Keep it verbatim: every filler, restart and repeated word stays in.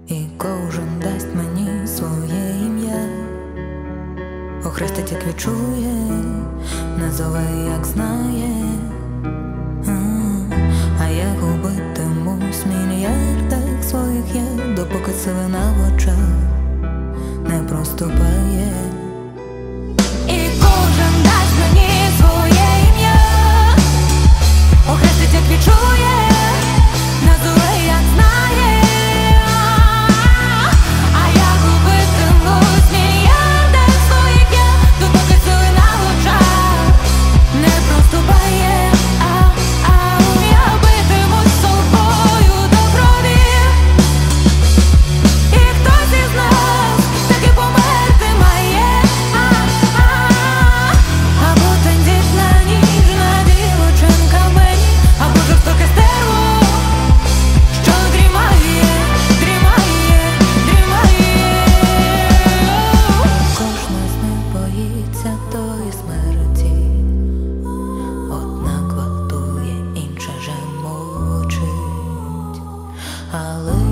і кожен дасть мені своє ім'я. Охрестить, як відчує, назове, як знає. А я губитимусь в мільярдах своїх я, допоки сивина в очах не проступає. І кожен дасть мені своє ім'я. Охрестить, як відчує, назове, як знає. А я губитимусь в мільярдах своїх я, допоки сивина в очах не проступає. Одна гвалтує, інша же мучить, але